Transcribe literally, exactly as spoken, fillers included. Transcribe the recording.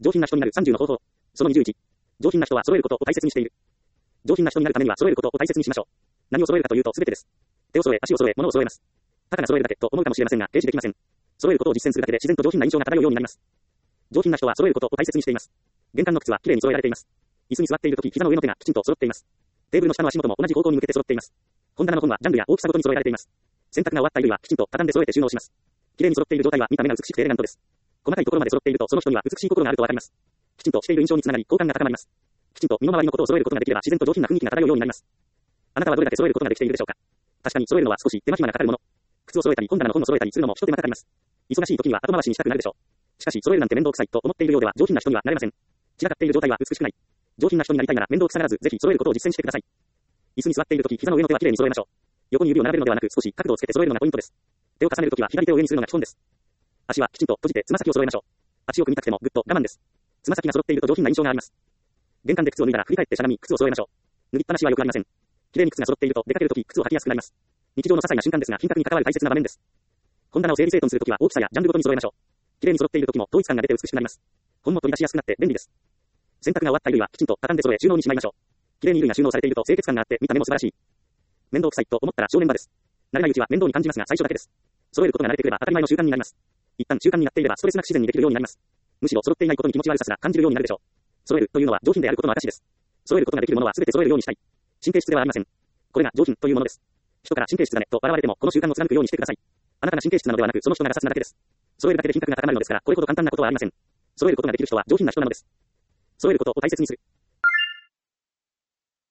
上品な人になるさんじゅうの方法。そのにじゅういち。上品な人は揃えることを大切にしている。上品な人になるためには揃えることを大切にしましょう。何を揃えるかというと全てです。手を揃え、足を揃え、物を揃えます。ただ揃えるだけと思うかもしれませんが、提示できません。揃えることを実践するだけで自然と上品な印象が漂うようになります。上品な人は揃えることを大切にしています。玄関の靴はきれいに揃えられています。椅子に座っているとき、膝の上の手がきちんと揃っています。テーブルの下の足元も同じ方向に向けて揃っています。本棚の本はジャンルや大きさごとに揃えられています。洗濯が終わった衣類はきちんと畳んで揃えて収納します。きれいに揃っている状態は見た目が美しくてエレガントです。細かいところまで揃っているとその人には美しい心があるとわかります。きちんとしている印象につながり、好感が高まります。きちんと身の回りのことを揃えることができれば自然と上品な雰囲気が漂うようになります。あなたはどれだけ揃えることができているでしょうか。確かに揃えるのは少し手間暇がかかるもの。靴を揃えたり本棚の本を揃えたりするのも一手間かかります。忙しい時には後回しにしたくなるでしょう。しかし揃えるなんて面倒くさいと思っているようでは上品な人にはなれません。散らかっている状態は美しくない。上品な人になりたいなら面倒くさがらずぜひ揃えることを実践してください。椅子に座っている時、膝の上の手はきれいに揃えましょう。横に指を並べるのではなく少し角度をつけて揃えるのがポイントです。手を重ねるときは左手を上にするのが基本です。足はきちんと閉じてつま先を揃えましょう。足を組みたくてもぐっと我慢です。つま先が揃っていると上品な印象があります。玄関で靴を脱いだら振り返ってしゃがみ靴を揃えましょう。脱ぎっぱなしはよくありません。きれいに靴が揃っていると出かけるとき靴を履きやすくなります。日常の些細な瞬間ですが品格に関わる大切な場面です。本棚を整理整頓するときは大きさやジャンルごとに揃えましょう。きれいに揃っているときも統一感が出て美しくなります。本も取り出しやすくなって便利です。洗濯が終わった衣類はきちんと畳んで揃え収納にしまいましょう。きれいに衣類が収納されていると清潔感があって見た目も素晴らしい。面倒くさいと思ったら正念場です。慣れないうちは面倒に感じますが最初だけです。揃えることが慣れてくれば当たり前の習慣になります。一旦習慣になっていればストレスなく自然にできるようになります。むしろ揃っていないことに気持ち悪さすら感じるようになるでしょう。揃えるというのは上品であることの証です。揃えることができるものは全て揃えるようにしたい。神経質ではありません。これが上品というものです。人から神経質だねと笑われてもこの習慣を貫くようにしてください。あなたが神経質なのではなくその人がガサツなだけです。揃えるだけで品格が高まるのですからこれほど簡単なことはありません。揃えることができる人は上品な人なのです。揃えることを大切にする。